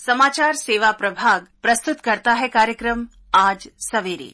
समाचार सेवा प्रभाग प्रस्तुत करता है कार्यक्रम आज सवेरे।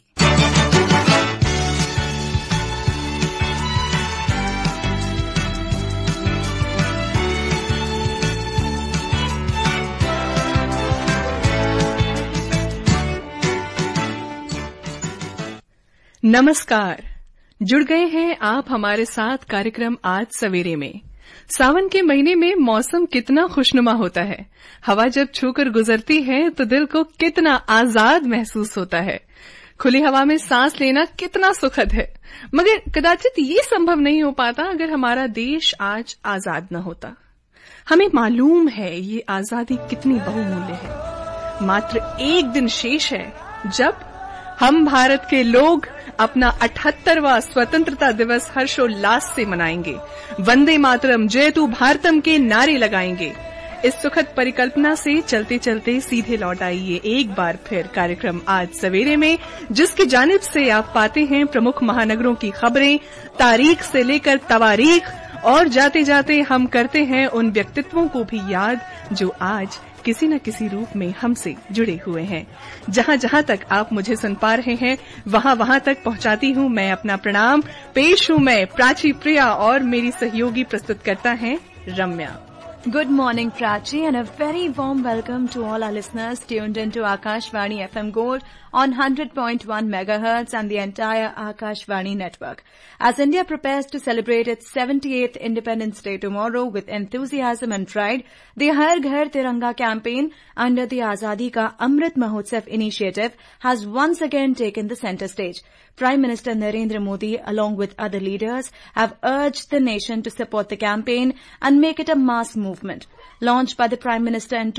नमस्कार, जुड़ गए हैं आप हमारे साथ कार्यक्रम आज सवेरे में। सावन के महीने में मौसम कितना खुशनुमा होता है। हवा जब छूकर गुजरती है तो दिल को कितना आजाद महसूस होता है। खुली हवा में सांस लेना कितना सुखद है, मगर कदाचित ये संभव नहीं हो पाता अगर हमारा देश आज आजाद न होता। हमें मालूम है ये आजादी कितनी बहुमूल्य है। मात्र एक दिन शेष है जब हम भारत के लोग अपना 78वां स्वतंत्रता दिवस हर्षोल्लास से मनाएंगे। वंदे मातरम, जयतु भारतम के नारे लगाएंगे। इस सुखद परिकल्पना से चलते चलते सीधे लौट आइए एक बार फिर कार्यक्रम आज सवेरे में, जिसकी जानिब से आप पाते हैं प्रमुख महानगरों की खबरें, तारीख से लेकर तवारीख, और जाते जाते हम करते हैं उन व्यक्तित्वों को भी याद जो आज किसी न किसी रूप में हमसे जुड़े हुए हैं। जहां जहां तक आप मुझे सुन पा रहे हैं वहां वहां तक पहुंचाती हूं मैं अपना प्रणाम। पेश हूं मैं प्राची प्रिया और मेरी सहयोगी प्रस्तुत करता है रम्या। Good morning, Prachi, and a very warm welcome to all our listeners tuned into Akashvani FM Gold on 100.1 megahertz and the entire Akashvani network. As India prepares to celebrate its 78th Independence Day tomorrow with enthusiasm and pride, the Har Ghar Tiranga campaign under the Azadi Ka Amrit Mahotsav initiative has once again taken the center stage. Prime Minister Narendra Modi, along with other leaders, have urged the nation to support the campaign and make it a mass movement. Launched by the Prime Minister in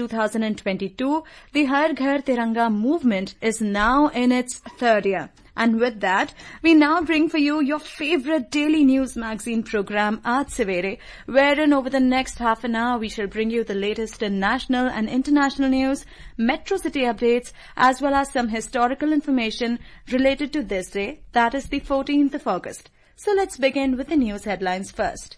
2022, the Har Ghar Tiranga movement is now in its third year. And with that, we now bring for you your favorite daily news magazine program, Aaj Savere, wherein over the next half an hour we shall bring you the latest in national and international news, metro city updates, as well as some historical information related to this day, that is the 14th of August. So let's begin with the news headlines first.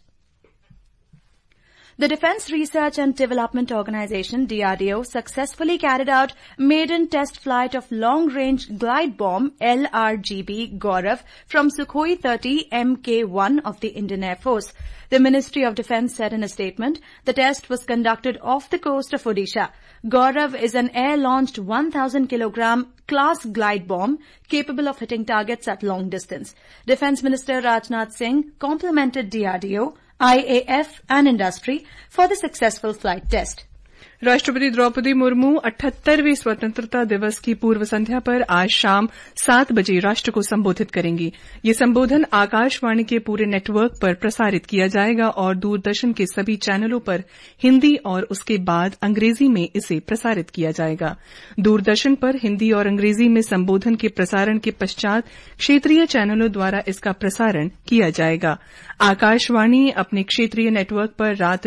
The Defence Research and Development Organisation, DRDO, successfully carried out maiden test flight of long-range glide bomb LRGB Gaurav from Sukhoi 30 Mk1 of the Indian Air Force. The Ministry of Defence said in a statement, the test was conducted off the coast of Odisha. Gaurav is an air-launched 1,000 kilogram class glide bomb capable of hitting targets at long distance. Defence Minister Rajnath Singh complimented DRDO, IAF and industry for the successful flight test. राष्ट्रपति द्रौपदी मुर्मू 78वें स्वतंत्रता दिवस की पूर्व संध्या पर आज शाम 7 बजे राष्ट्र को संबोधित करेंगी। ये संबोधन आकाशवाणी के पूरे नेटवर्क पर प्रसारित किया जाएगा और दूरदर्शन के सभी चैनलों पर हिंदी और उसके बाद अंग्रेजी में इसे प्रसारित किया जाएगा। दूरदर्शन पर हिंदी और अंग्रेजी में संबोधन के प्रसारण के पश्चात क्षेत्रीय चैनलों द्वारा इसका प्रसारण किया जाएगा। आकाशवाणी अपने क्षेत्रीय नेटवर्क पर रात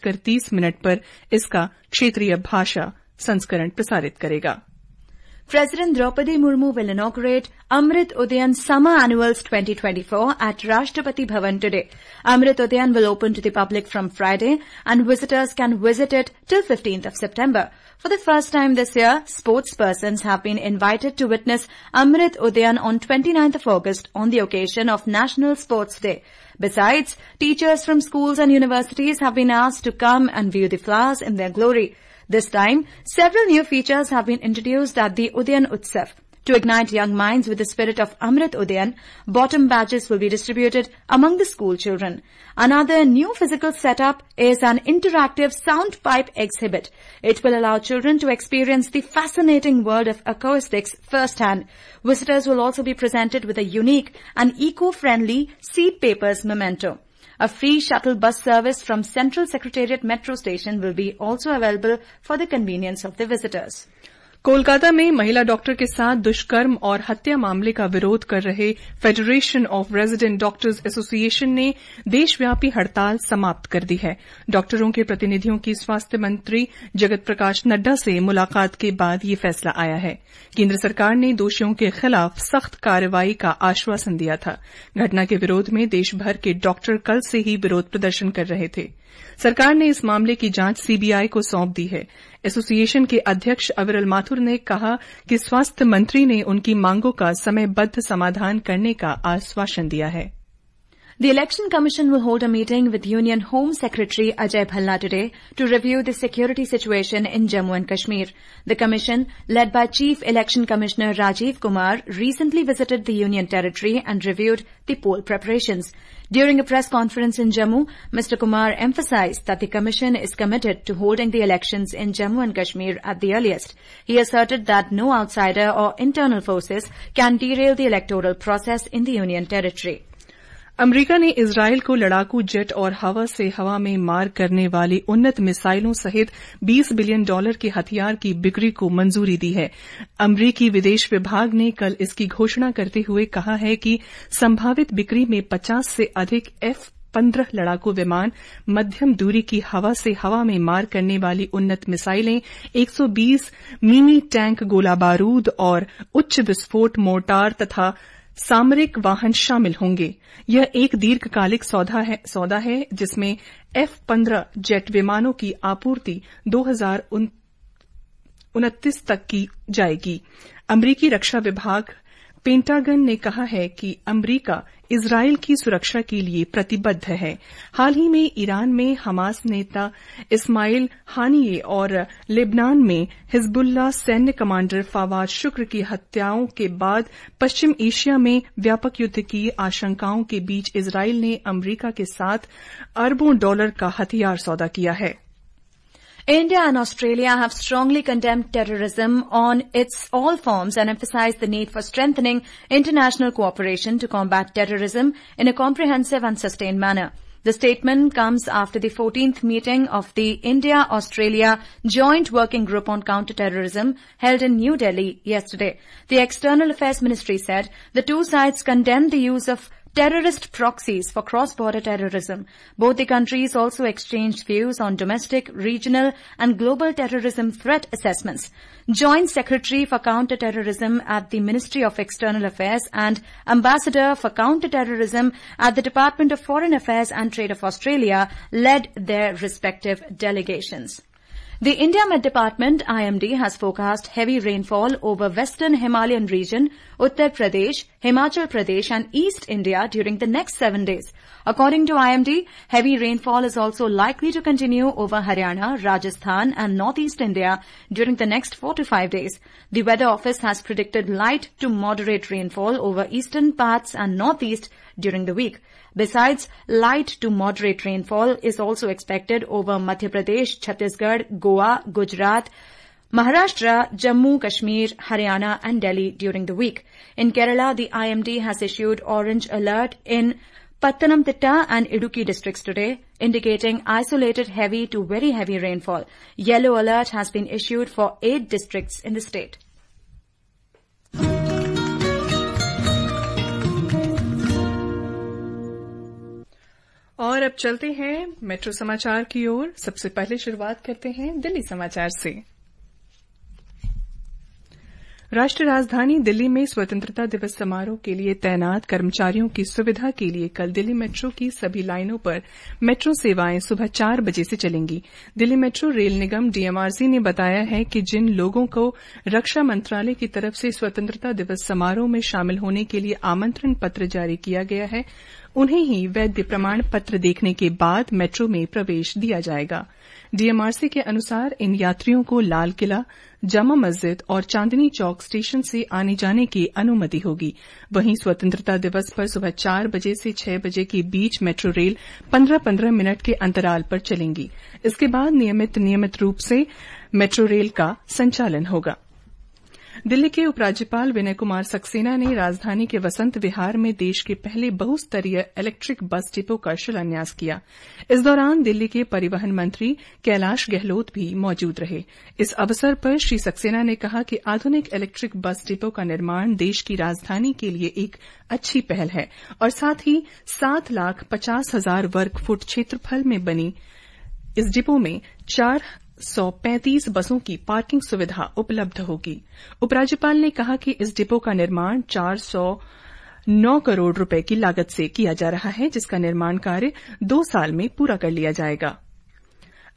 9:30 पर इसका क्षेत्रीय भाषा संस्करण प्रसारित करेगा। President Draupadi Murmu will inaugurate Amrit Udyan Summer Annuals 2024 at Rashtrapati Bhavan today. Amrit Udyan will open to the public from Friday and visitors can visit it till 15th of September. For the first time this year, sportspersons have been invited to witness Amrit Udyan on 29th of August on the occasion of National Sports Day. Besides, teachers from schools and universities have been asked to come and view the flowers in their glory. This time, several new features have been introduced at the Udyan Utsav. To ignite young minds with the spirit of Amrit Udyan, bottom badges will be distributed among the school children. Another new physical setup is an interactive sound pipe exhibit. It will allow children to experience the fascinating world of acoustics firsthand. Visitors will also be presented with a unique and eco-friendly seed papers memento. A free shuttle bus service from Central Secretariat Metro Station will be also available for the convenience of the visitors. Kolkata में महिला doctor के साथ दुष्कर्म और हत्या मामले का विरोध कर रहे federation of resident doctors association ने देशव्यापी हड़ताल समाप्त कर दी है। डॉक्टरों के प्रतिनिधियों की स्वास्थ्य मंत्री जगत प्रकाश नड्डा से मुलाकात के बाद ये फैसला आया है। केंद्र सरकार ने दोषियों के खिलाफ सख्त कार्रवाई का आश्वासन दिया था। घटना के विरोध में देशभर के डॉक्टर कल से ही विरोध प्रदर्शन कर रहे थे। सरकार ने इस मामले की जांच सीबीआई को सौंप दी है। एसोसिएशन के अध्यक्ष अविरल माथुर ने कहा कि स्वास्थ्य मंत्री ने उनकी मांगों का समयबद्ध समाधान करने का आश्वासन दिया है। The Election Commission will hold a meeting with Union Home Secretary Ajay Bhalla today to review the security situation in Jammu and Kashmir. The Commission, led by Chief Election Commissioner Rajiv Kumar, recently visited the Union Territory and reviewed the poll preparations. During a press conference in Jammu, Mr. Kumar emphasized that the Commission is committed to holding the elections in Jammu and Kashmir at the earliest. He asserted that no outsider or internal forces can derail the electoral process in the Union Territory. अमरीका ने Israel को लड़ाकू jet और हवा से हवा में मार करने वाली उन्नत मिसाइलों सहित $20 बिलियन के हथियार की बिक्री को मंजूरी दी है। अमरीकी विदेश विभाग ने कल इसकी घोषणा करते हुए कहा है कि संभावित बिक्री में 50 से अधिक F-15 लड़ाकू विमान, मध्यम दूरी की हवा से हवा में मार करने वाली उन्नत मिसाइलें, 120 मिनी टैंक गोला बारूद और उच्च विस्फोट मोर्टार तथा सामरिक वाहन शामिल होंगे। यह एक दीर्घकालिक सौदा है जिसमें F-15 जेट विमानों की आपूर्ति 2029 तक की जाएगी। अमरीकी रक्षा विभाग पेंटागन ने कहा है कि अमरीका इजरायल की सुरक्षा के लिए प्रतिबद्ध है। हाल ही में ईरान में हमास नेता इस्माइल हानिये और लेबनान में हिजबुल्लाह सैन्य कमांडर फवाद शुक्र की हत्याओं के बाद पश्चिम एशिया में व्यापक युद्ध की आशंकाओं के बीच इजरायल ने अमरीका के साथ अरबों डॉलर का हथियार सौदा किया है। India and Australia have strongly condemned terrorism on its all forms and emphasized the need for strengthening international cooperation to combat terrorism in a comprehensive and sustained manner. The statement comes after the 14th meeting of the India-Australia Joint Working Group on Counter-Terrorism held in New Delhi yesterday. The External Affairs Ministry said the two sides condemned the use of terrorist proxies for cross-border terrorism. Both the countries also exchanged views on domestic, regional and global terrorism threat assessments. Joint Secretary for Counter-Terrorism at the Ministry of External Affairs and Ambassador for Counter-Terrorism at the Department of Foreign Affairs and Trade of Australia led their respective delegations. The India Met Department, IMD, has forecast heavy rainfall over western Himalayan region, Uttar Pradesh, Himachal Pradesh and East India during the next 7 days. According to IMD, heavy rainfall is also likely to continue over Haryana, Rajasthan and Northeast India during the next 4 to 5 days. The Weather Office has predicted light to moderate rainfall over eastern parts and northeast during the week. Besides, light to moderate rainfall is also expected over Madhya Pradesh, Chhattisgarh, Goa, Gujarat, Maharashtra, Jammu, Kashmir, Haryana and Delhi during the week. In Kerala, the IMD has issued orange alert in Pathanamthitta and Idukki districts today, indicating isolated heavy to very heavy rainfall. Yellow alert has been issued for 8 districts in the state. और अब चलते हैं metro समाचार की ओर। सबसे पहले शुरुआत करते हैं दिल्ली समाचार से। राष्ट्रीय राजधानी दिल्ली में स्वतंत्रता दिवस समारोह के लिए तैनात कर्मचारियों की सुविधा के लिए कल दिल्ली मेट्रो की सभी लाइनों पर मेट्रो सेवाएं सुबह 4 बजे से चलेंगी। दिल्ली मेट्रो रेल निगम डीएमआरसी ने बताया है कि जिन लोगों को रक्षा मंत्रालय की तरफ से स्वतंत्रता दिवस समारोह में शामिल होने के लिए आमंत्रण पत्र जारी किया गया है, उन्हें ही वैध प्रमाण पत्र देखने के बाद मेट्रो में प्रवेश दिया जाएगा। डीएमआरसी के अनुसार इन यात्रियों को लाल किला, जामा मस्जिद और चांदनी चौक स्टेशन से आने जाने की अनुमति होगी। वहीं स्वतंत्रता दिवस पर सुबह 4 बजे से 6 बजे के बीच मेट्रो रेल 15-15 मिनट के अंतराल पर चलेंगी। इसके बाद नियमित रूप से मेट्रो रेल का संचालन होगा। दिल्ली के उपराज्यपाल विनय कुमार सक्सेना ने राजधानी के वसंत विहार में देश के पहले बहुस्तरीय इलेक्ट्रिक बस डिपो का शिलान्यास किया। इस दौरान दिल्ली के परिवहन मंत्री कैलाश गहलोत भी मौजूद रहे। इस अवसर पर श्री सक्सेना ने कहा कि आधुनिक इलेक्ट्रिक बस डिपो का निर्माण देश की राजधानी के लिए एक अच्छी पहल है और साथ ही 7,50,000 वर्ग फुट क्षेत्रफल में बनी इस डिपो में 435 बसों की पार्किंग सुविधा उपलब्ध होगी। उपराज्यपाल ने कहा कि इस डिपो का निर्माण 409 करोड़ रुपए की लागत से किया जा रहा है, जिसका निर्माण कार्य 2 साल में पूरा कर लिया जाएगा।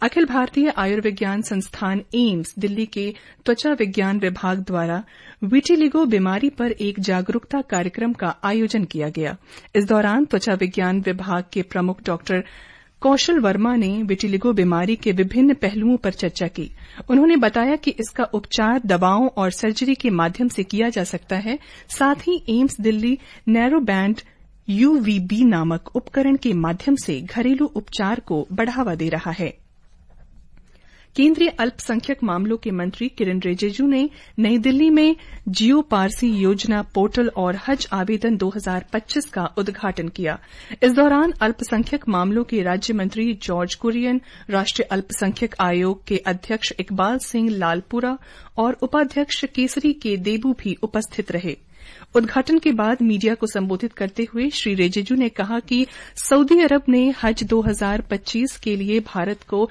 अखिल भारतीय आयुर्विज्ञान संस्थान एम्स दिल्ली के त्वचा विज्ञान विभाग द्वारा विटिलिगो बीमारी पर एक जागरूकता कार्यक्रम का आयोजन किया गया। इस दौरान त्वचा विज्ञान विभाग के प्रमुख डॉक्टर कौशल वर्मा ने विटिलिगो बीमारी के विभिन्न पहलुओं पर चर्चा की। उन्होंने बताया कि इसका उपचार दवाओं और सर्जरी के माध्यम से किया जा सकता है। साथ ही AIIMS Delhi narrow band UVB नामक उपकरण के माध्यम से घरेलू उपचार को बढ़ावा दे रहा है। केंद्रीय अल्पसंख्यक मामलों के मंत्री किरेन रिजिजू ने नई दिल्ली में जियो पारसी योजना पोर्टल और हज आवेदन 2025 का उद्घाटन किया। इस दौरान अल्पसंख्यक मामलों के राज्य मंत्री जॉर्ज कुरियन, राष्ट्रीय अल्पसंख्यक आयोग के अध्यक्ष इकबाल सिंह लालपुरा और उपाध्यक्ष केसरी के देबू भी उपस्थित रहे। उद्घाटन के बाद मीडिया को संबोधित करते हुए श्री रिजिजू ने कहा कि सऊदी अरब ने हज 2025 के लिए भारत को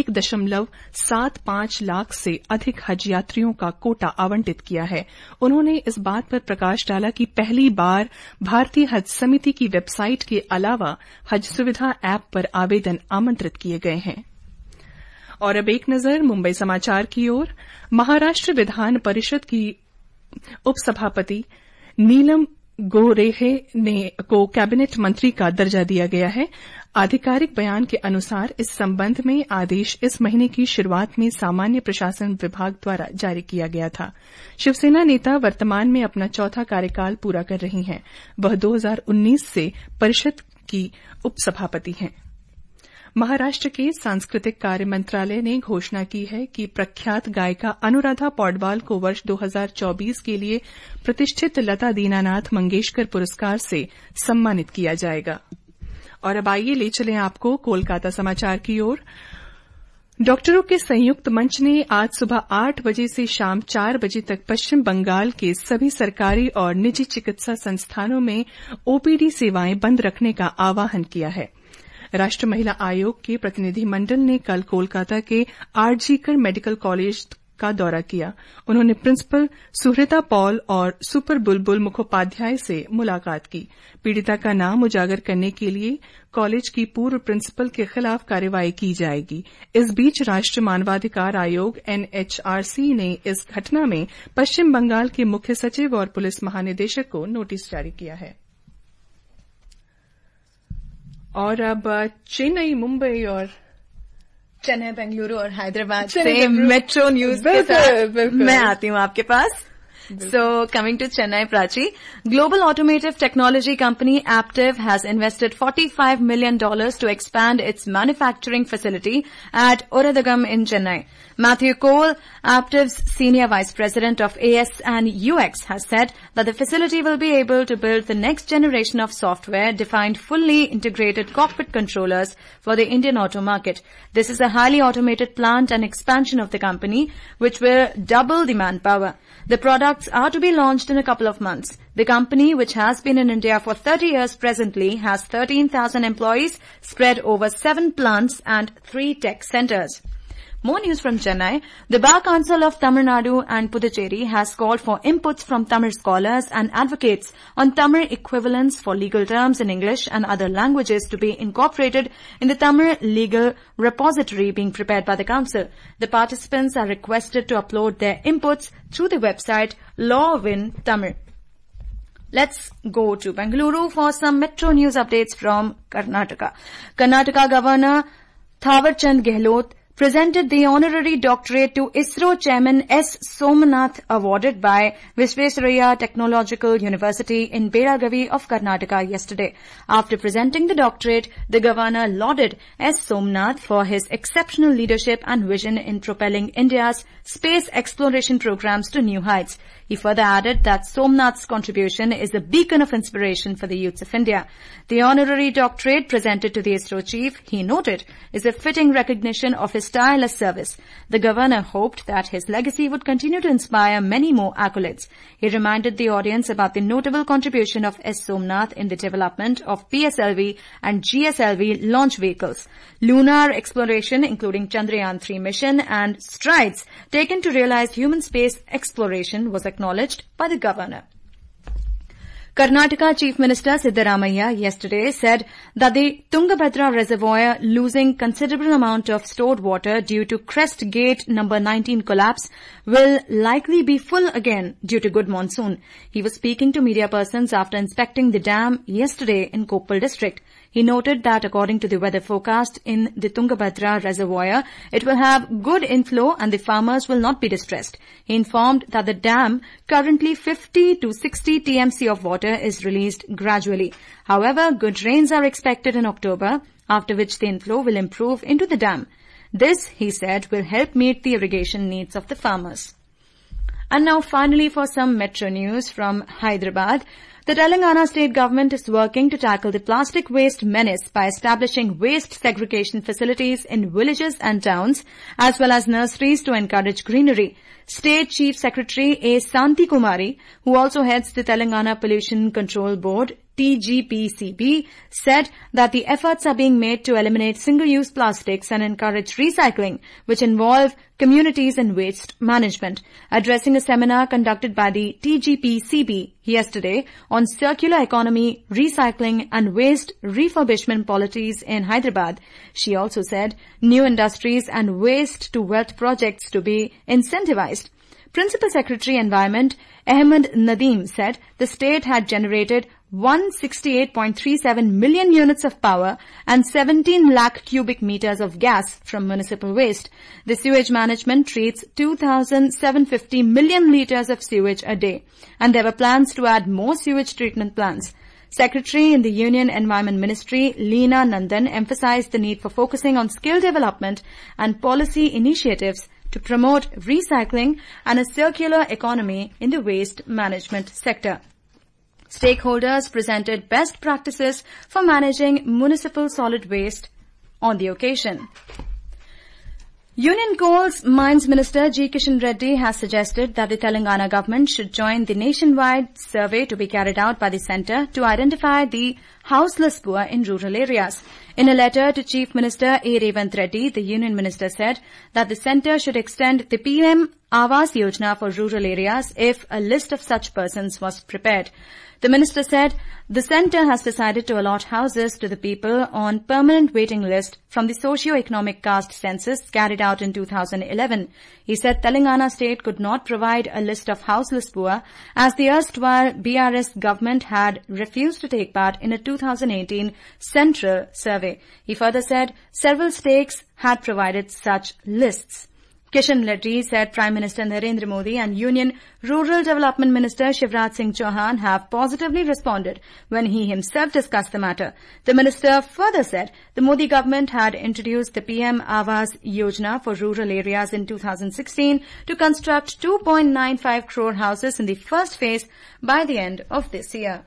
1.75 लाख से अधिक हज यात्रियों का कोटा आवंटित किया है। उन्होंने इस बात पर प्रकाश डाला कि पहली बार भारतीय हज समिति की वेबसाइट के अलावा हज सुविधा ऐप पर आवेदन आमंत्रित किए गए हैं। और अब एक नजर मुंबई समाचार की ओर। महाराष्ट्र विधान परिषद की उपसभापति नीलम गोरेहे को कैबिनेट मंत्री का दर्जा दिया गया है। आधिकारिक बयान के अनुसार इस संबंध में आदेश इस महीने की शुरुआत में सामान्य प्रशासन विभाग द्वारा जारी किया गया था। शिवसेना नेता वर्तमान में अपना चौथा कार्यकाल पूरा कर रही हैं। वह 2019 से परिषद की उपसभापति हैं। महाराष्ट्र के सांस्कृतिक कार्य मंत्रालय ने घोषणा की है कि प्रख्यात गायिका अनुराधा पौडवाल को वर्ष 2024 के लिए प्रतिष्ठित लता दीनानाथ मंगेशकर पुरस्कार से सम्मानित किया जाएगा। और अब आइए ले चलें आपको कोलकाता समाचार की ओर। डॉक्टरों के संयुक्त मंच ने आज सुबह 8 बजे से शाम 4 बजे तक पश्चिम बंगाल के सभी सरकारी और निजी चिकित्सा संस्थानों में ओपीडी सेवाएं बंद रखने का आह्वान किया है। राष्ट्रीय महिला आयोग के प्रतिनिधि मंडल ने कल कोलकाता के आरजीकर मेडिकल कॉलेज का दौरा किया। उन्होंने प्रिंसिपल सुहृता पॉल और सुपर बुलबुल मुखोपाध्याय से मुलाकात की। पीड़िता का नाम उजागर करने के लिए कॉलेज की पूर्व प्रिंसिपल के खिलाफ कार्रवाई की जाएगी। इस बीच राष्ट्रीय मानवाधिकार आयोग एनएचआरसी ने इस घटना में पश्चिम बंगाल के मुख्य सचिव और पुलिस महानिदेशक को नोटिस जारी किया है। और अब चेन्नई, मुंबई और चेन्नई, बेंगलुरु और हैदराबाद से मेट्रो न्यूज के साथ मैं आती हूँ आपके पास। So, coming to Chennai, Prachi, global automotive technology company Aptiv has invested $45 million to expand its manufacturing facility at Oradagam in Chennai. Matthew Cole, Aptiv's senior vice president of AS and UX, has said that the facility will be able to build the next generation of software-defined, fully integrated cockpit controllers for the Indian auto market. This is a highly automated plant and expansion of the company, which will double the manpower. The products are to be launched in a couple of months. The company, which has been in India for 30 years presently, has 13,000 employees spread over 7 plants and 3 tech centers. More news from Chennai. The Bar Council of Tamil Nadu and Puducherry has called for inputs from Tamil scholars and advocates on Tamil equivalents for legal terms in English and other languages to be incorporated in the Tamil legal repository being prepared by the Council. The participants are requested to upload their inputs through the website Lawwin Tamil. Let's go to Bengaluru for some metro news updates from Karnataka. Karnataka Governor Thawar Chand Gehlot presented the honorary doctorate to ISRO Chairman S. Somnath, awarded by Visvesvaraya Technological University in Belagavi of Karnataka yesterday. After presenting the doctorate, the governor lauded S. Somnath for his exceptional leadership and vision in propelling India's space exploration programs to new heights. He further added that Somnath's contribution is a beacon of inspiration for the youths of India. The honorary doctorate presented to the ISRO chief, he noted, is a fitting recognition of his tireless service. The governor hoped that his legacy would continue to inspire many more accolades. He reminded the audience about the notable contribution of S. Somnath in the development of PSLV and GSLV launch vehicles, lunar exploration including Chandrayaan-3 mission, and strides taken to realize human space exploration was acknowledged by the governor. Karnataka Chief Minister Siddaramaiah yesterday said that the Tungabhadra Reservoir losing considerable amount of stored water due to Crest Gate number 19 collapse will likely be full again due to good monsoon. He was speaking to media persons after inspecting the dam yesterday in Koppal district. He noted that according to the weather forecast in the Tungabhadra Reservoir, it will have good inflow and the farmers will not be distressed. He informed that the dam, currently 50 to 60 TMC of water, is released gradually. However, good rains are expected in October, after which the inflow will improve into the dam. This, he said, will help meet the irrigation needs of the farmers. And now finally for some metro news from Hyderabad. The Telangana state government is working to tackle the plastic waste menace by establishing waste segregation facilities in villages and towns, as well as nurseries to encourage greenery. State Chief Secretary A. Santi Kumari, who also heads the Telangana Pollution Control Board, TGPCB, said that the efforts are being made to eliminate single-use plastics and encourage recycling, which involve communities in waste management. Addressing a seminar conducted by the TGPCB yesterday on circular economy, recycling and waste refurbishment policies in Hyderabad, she also said new industries and waste-to-wealth projects to be incentivized. Principal Secretary Environment Ahmed Nadeem said the state had generated 168.37 million units of power and 17 lakh cubic meters of gas from municipal waste. The sewage management treats 2,750 million litres of sewage a day, and there were plans to add more sewage treatment plants. Secretary in the Union Environment Ministry, Leena Nandan, emphasized the need for focusing on skill development and policy initiatives to promote recycling and a circular economy in the waste management sector. Stakeholders presented best practices for managing municipal solid waste on the occasion. Union Coal's Mines Minister G. Kishan Reddy has suggested that the Telangana government should join the nationwide survey to be carried out by the centre to identify the houseless poor in rural areas. In a letter to Chief Minister A. Revant Reddy, the Union Minister said that the centre should extend the PM Awas Yojana for rural areas if a list of such persons was prepared. The minister said the centre has decided to allot houses to the people on permanent waiting list from the socio-economic caste census carried out in 2011. He said Telangana state could not provide a list of houseless poor as the erstwhile BRS government had refused to take part in a 2018 central survey. He further said several states had provided such lists. Kishan Reddy said Prime Minister Narendra Modi and Union Rural Development Minister Shivraj Singh Chauhan have positively responded when he himself discussed the matter. The minister further said the Modi government had introduced the PM Awas Yojana for rural areas in 2016 to construct 2.95 crore houses in the first phase by the end of this year.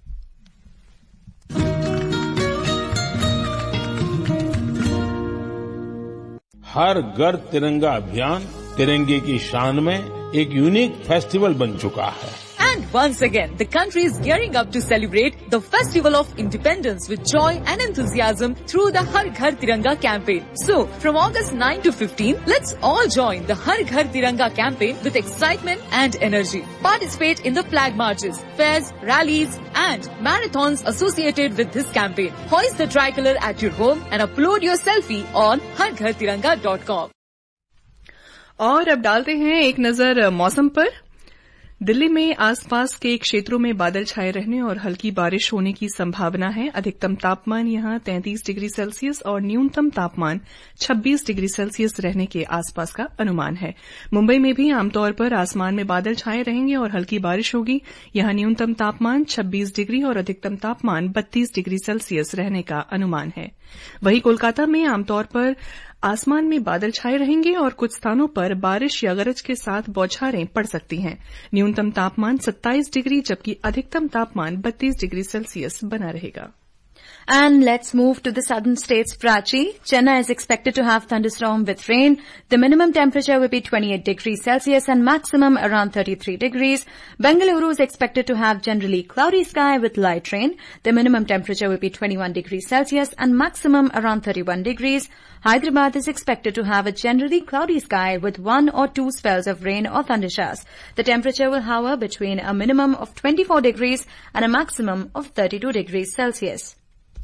हर घर तिरंगा अभियान तिरंगे की शान में एक unique festival बन चुका है. And once again, the country is gearing up to celebrate the Festival of Independence with joy and enthusiasm through the Har Ghar Tiranga campaign. So, from August 9 to 15, let's all join the Har Ghar Tiranga campaign with excitement and energy. Participate in the flag marches, fairs, rallies, and marathons associated with this campaign. Hoist the tricolor at your home and upload your selfie on harghartiranga.com. और अब डालते हैं एक नजर मौसम पर. दिल्ली में आसपास के क्षेत्रों में बादल छाए रहने और हल्की बारिश होने की संभावना है. अधिकतम तापमान यहां 33 डिग्री सेल्सियस और न्यूनतम तापमान 26 डिग्री सेल्सियस रहने के आसपास का अनुमान है. मुंबई में भी आमतौर पर आसमान में बादल छाए रहेंगे और हल्की बारिश होगी. यहां न्यूनतम तापमान 26 डिग्री और अधिकतम तापमान 32 डिग्री सेल्सियस रहने का अनुमान है. वहीं कोलकाता में आमतौर पर आसमान में बादल छाए रहेंगे और कुछ स्थानों पर बारिश या गरज के साथ बौछारें पड़ सकती हैं. न्यूनतम तापमान 27 डिग्री जबकि अधिकतम तापमान 32 डिग्री सेल्सियस बना रहेगा. And let's move to the southern states, Prachi. Chennai is expected to have thunderstorm with rain. The minimum temperature will be 28 degrees Celsius and maximum around 33 degrees. Bengaluru is expected to have generally cloudy sky with light rain. The minimum temperature will be 21 degrees Celsius and maximum around 31 degrees. Hyderabad is expected to have a generally cloudy sky with 1 or 2 spells of rain or thundershowers. The temperature will hover between a minimum of 24 degrees and a maximum of 32 degrees Celsius.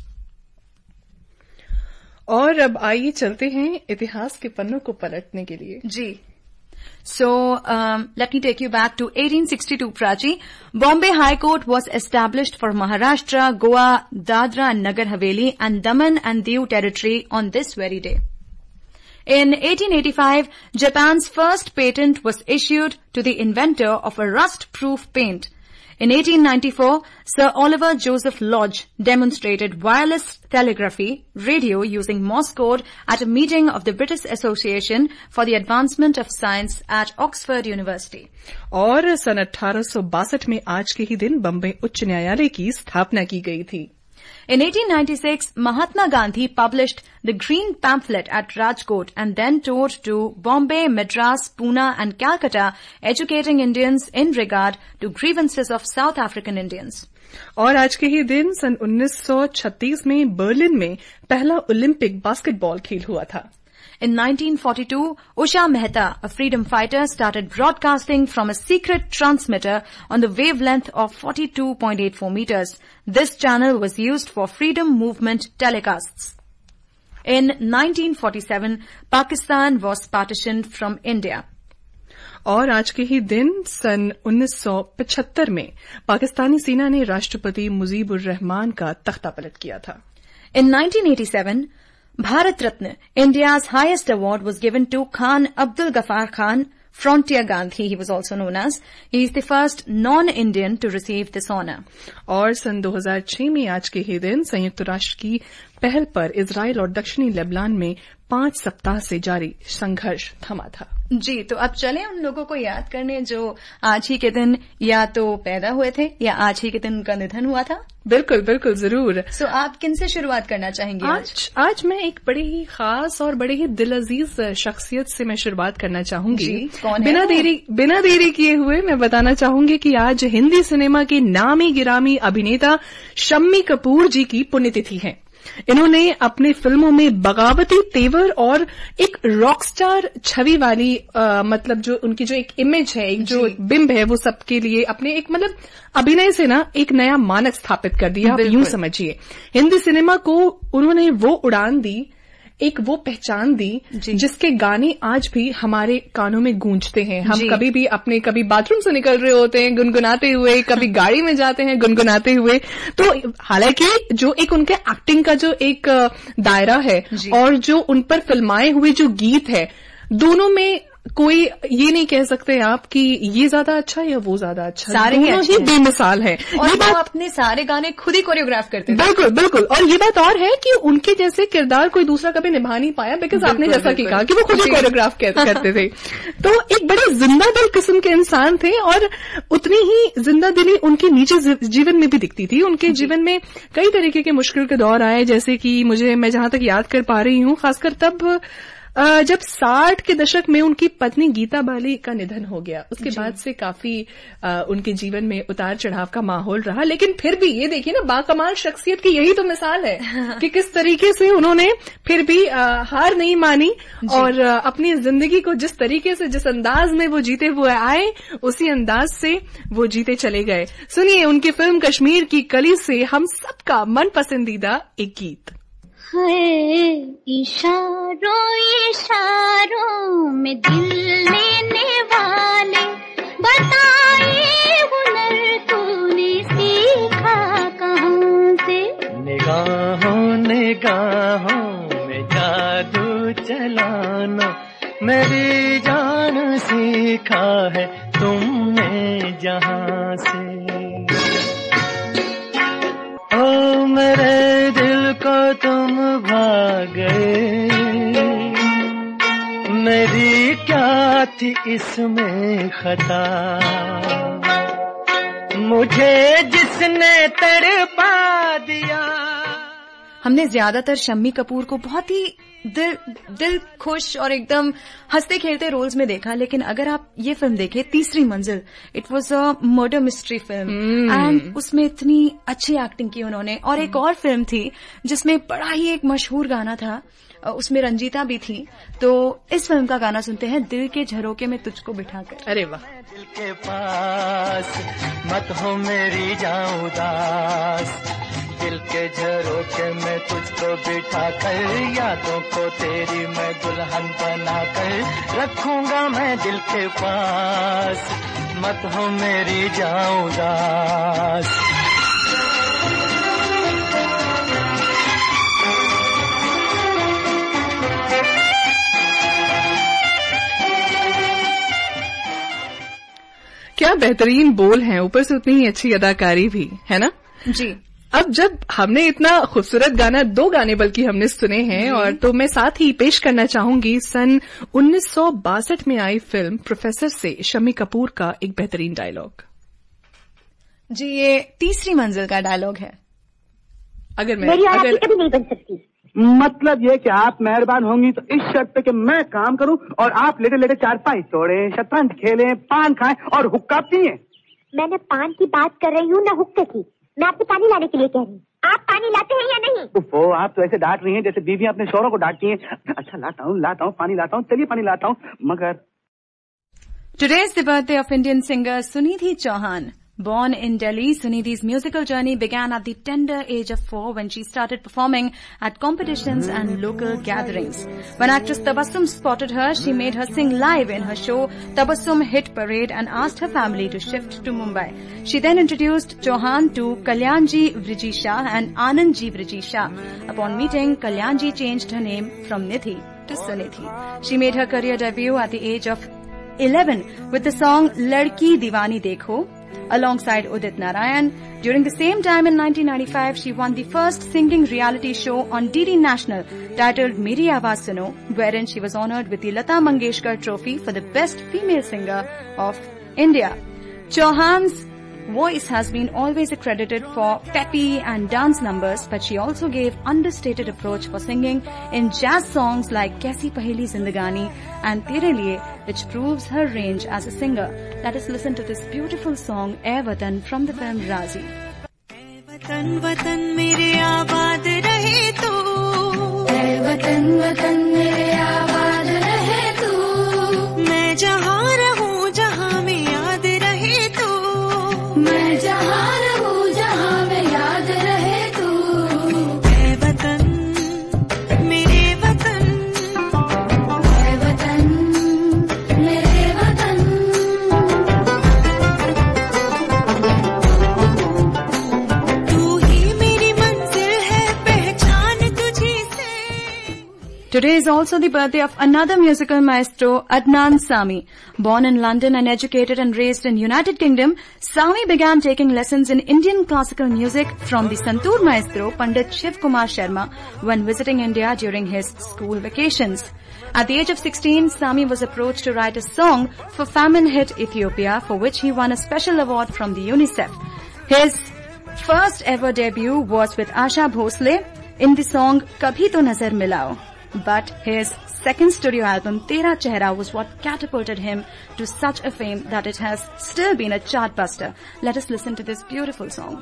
और अब आइए चलते हैं इतिहास के पन्नों को पलटने के लिए। जी। So, let me take you back to 1862, Prachi. Bombay High Court was established for Maharashtra, Goa, Dadra and Nagar Haveli and Daman and Diu territory on this very day. In 1885, Japan's first patent was issued to the inventor of a rust-proof paint. In 1894, Sir Oliver Joseph Lodge demonstrated wireless telegraphy radio using Morse code at a meeting of the British Association for the Advancement of Science at Oxford University. और सन 1862 में आज के ही दिन बम्बई उच्च न्यायालय की स्थापना की गई थी। In 1896, Mahatma Gandhi published the Green Pamphlet at Rajkot and then toured to Bombay, Madras, Pune and Calcutta, educating Indians in regard to grievances of South African Indians. और आज के ही दिन सन 1936 में बर्लिन में पहला ओलंपिक बास्केटबॉल खेल हुआ था। In 1942, Usha Mehta, a freedom fighter, started broadcasting from a secret transmitter on the wavelength of 42.84 meters. This channel was used for freedom movement telecasts. In 1947, Pakistan was partitioned from India. और आज के ही दिन सन 1975 में पाकिस्तानी सेना ने राष्ट्रपति मुजीबुर रहमान का तख्ता पलट किया था। In 1987, Bharat Ratna, India's highest award, was given to Khan Abdul Ghaffar Khan, Frontier Gandhi, he was also known as. He is the first non-Indian to receive this honor. और सन 2006 में आज के ही दिन संयुक्त राष्ट्र की पहल पर इजराइल और दक्षिणी लेबनान में 5 सप्ताह से जारी संघर्ष थमा था। जी, तो अब चलें उन लोगों को याद करने जो आज ही के दिन या तो पैदा हुए थे या आज ही के दिन उनका निधन हुआ था। बिल्कुल बिल्कुल जरूर। सो आप किन से शुरुआत करना चाहेंगे? आज मैं एक बड़े ही खास और बड़े ही दिलअजीज शख्सियत से मैं शुरुआत करना चाहूंगी। जी, कौन है? बिना देरी किए हुए मैं बताना चाहूंगी कि आज हिंदी सिनेमा के नामी गिरामी अभिनेता शम्मी कपूर जी की पुण्यतिथि है। इन्होंने अपनी फिल्मों में बगावती तेवर और एक रॉकस्टार छवि वाली मतलब जो उनकी जो एक इमेज है, एक जो बिंब है, वो सबके लिए अपने एक मतलब अभिनय से ना एक नया मानक स्थापित कर दिया। आप यूं समझिए, हिंदी सिनेमा को उन्होंने वो उड़ान दी, एक वो पहचान दी जिसके गाने आज भी हमारे कानों में गूंजते हैं। हम कभी बाथरूम से निकल रहे होते हैं गुनगुनाते हुए, कभी गाड़ी में जाते हैं गुनगुनाते हुए। तो हालांकि जो एक उनके एक्टिंग का जो एक दायरा है और जो उन पर फिल्माए हुए जो गीत है, दोनों में कोई ये नहीं कह सकते आप कि ये ज्यादा अच्छा या वो ज्यादा अच्छा, सारे ही बेमिसाल है। और वो अपने सारे गाने खुद ही कोरियोग्राफ करते थे। बिल्कुल बिल्कुल। और ये बात और है कि उनके जैसे किरदार कोई दूसरा कभी निभा नहीं पाया, बिकॉज आपने जैसा कि कहा कि वो खुद ही कोरियोग्राफ करते थे। तो एक बड़े जिंदा दिल किस्म के इंसान थे और उतनी ही जिंदा दिली उनके नीचे जीवन में भी दिखती थी। उनके जीवन में कई तरीके के मुश्किल के दौर आए, जैसे कि मैं जहां तक याद कर पा रही हूं, खासकर तब जब 60 के दशक में उनकी पत्नी गीता बाली का निधन हो गया। उसके बाद से काफी उनके जीवन में उतार चढ़ाव का माहौल रहा, लेकिन फिर भी ये देखिए ना, बाकमाल शख्सियत की यही तो मिसाल है कि किस तरीके से उन्होंने फिर भी हार नहीं मानी और अपनी जिंदगी को जिस तरीके से, जिस अंदाज में वो जीते हुए आए, उसी अंदाज से वो जीते चले गए। सुनिए उनकी फिल्म कश्मीर की कली से हम सबका मन पसंदीदा एक गीत। इशारों इशारों में दिल लेने वाले, बताए हुनर तूने सीखा कहाँ से? निगाहों निगाहों में जादू चलाना मेरी जान सीखा है तुमने जहाँ से। ओ मेरे दिल को तुम भा गए, मेरी क्या थी इसमें खता? मुझे जिसने तड़पा दिया। हमने ज्यादातर शम्मी कपूर को बहुत ही दिल खुश और एकदम हंसते खेलते रोल्स में देखा, लेकिन अगर आप ये फिल्म देखें Teesri Manzil, it was a murder mystery film and उसमें इतनी अच्छी एक्टिंग की उन्होंने। और एक और फिल्म थी जिसमें बड़ा ही एक मशहूर गाना था, उसमें रंजीता भी थी, तो इस फिल्म का गाना सुनते हैं, दिल के झरोके में तुझको बिठाकर। अरे वाह। दिल के पास मत हो मेरी जाऊं उदास, दिल के झरोके में तुझको बिठा कर, यादों को तेरी मैं दुल्हन बना कर रखूंगा मैं दिल के पास, मत हो मेरी जाऊं उदास। क्या बेहतरीन बोल हैं, ऊपर से उतनी ही अच्छी अदाकारी भी है ना जी। अब जब हमने इतना खूबसूरत गाना, 2 गाने बल्कि हमने सुने हैं, और तो मैं साथ ही पेश करना चाहूंगी सन 1962 में आई फिल्म प्रोफेसर से शम्मी कपूर का एक बेहतरीन डायलॉग। जी, ये तीसरी मंजिल का डायलॉग है। मेरी आपकी कभी नहीं बन सकती। मतलब ये कि आप मेहरबान होंगी तो इस शर्त पे कि मैं काम करूं और आप लेटे लेटे चारपाई तोड़ें, शतरंज खेलें, पान खाएं और हुक्का पिए। मैंने पान की बात कर रही हूँ, न हुक्के की। मैं आपको पानी लाने के लिए कह रही हूँ। आप पानी लाते हैं या नहीं? उफ़ो, आप तो ऐसे डांट रही हैं जैसे बीवियां अपने शौहरों को डांटती हैं। अच्छा, लाता हूँ, पानी लाता हूँ, चलिए पानी लाता हूँ, मगर Today is the birthday of Indian singer Sunidhi Chauhan. Born in Delhi, Sunidhi's musical journey began at the tender age of 4 when she started performing at competitions and local gatherings. When actress Tabassum spotted her, she made her sing live in her show Tabassum Hit Parade and asked her family to shift to Mumbai. She then introduced Chauhan to Kalyanji Vrijisha and Anandji Vrijisha. Upon meeting, Kalyanji changed her name from Nidhi to Sunidhi. She made her career debut at the age of 11 with the song Ladki Diwani Dekho alongside Udit Narayan. During the same time in 1995, she won the first singing reality show on DD National titled Meri Awaaz Suno, wherein she was honoured with the Lata Mangeshkar Trophy for the Best Female Singer of India. Chauhan's voice has been always accredited for peppy and dance numbers, but she also gave understated approach for singing in jazz songs like Kaisi Paheli Zindagani and Tere Liye, which proves her range as a singer. Let us listen to this beautiful song, Ae Watan, from the film Razi. वतन वतन मेरे आबाद रहे तू, ऐ वतन वतन मेरे आबाद रहे तू, मैं जहाँ रहूँ जहाँ में याद रहे तू, मैं जहाँ रहूँ जहाँ में याद रहे तू, ऐ वतन मेरे वतन, ऐ वतन मेरे वतन। तू ही मेरी मंजिल है, पहचान तुझी से। Today is also the birthday of another musical maestro, Adnan Sami. Born in London and educated and raised in United Kingdom, Sami began taking lessons in Indian classical music from the Santoor maestro Pandit Shiv Kumar Sharma when visiting India during his school vacations. At the age of 16, Sami was approached to write a song for famine hit Ethiopia, for which he won a special award from the UNICEF. His first ever debut was with Asha Bhosle in the song Kabhi To Nazar Milao. But his second studio album, Tera Chehra, was what catapulted him to such a fame that it has still been a chartbuster. Let us listen to this beautiful song.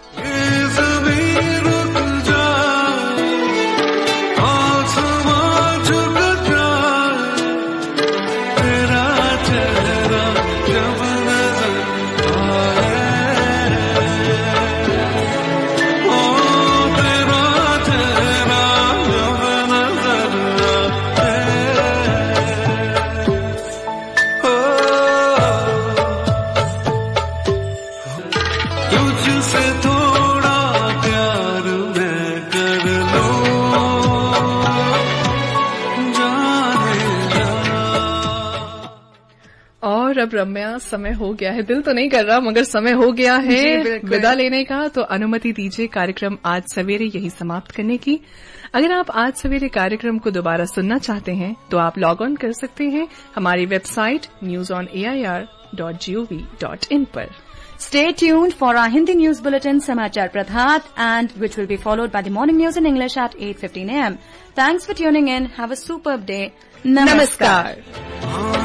अब रम्या, समय हो गया है, दिल तो नहीं कर रहा मगर समय हो गया है विदा लेने का। तो अनुमति दीजिए कार्यक्रम आज सवेरे यही समाप्त करने की। अगर आप आज सवेरे कार्यक्रम को दोबारा सुनना चाहते हैं तो आप लॉग ऑन कर सकते हैं हमारी वेबसाइट newsonair.gov.in पर। Stay tuned for our Hindi news bulletin Samachar Pradhat, and which will be followed by the morning news in English at 8:15 a.m. Thanks for tuning in. Have a superb day. Namaskar.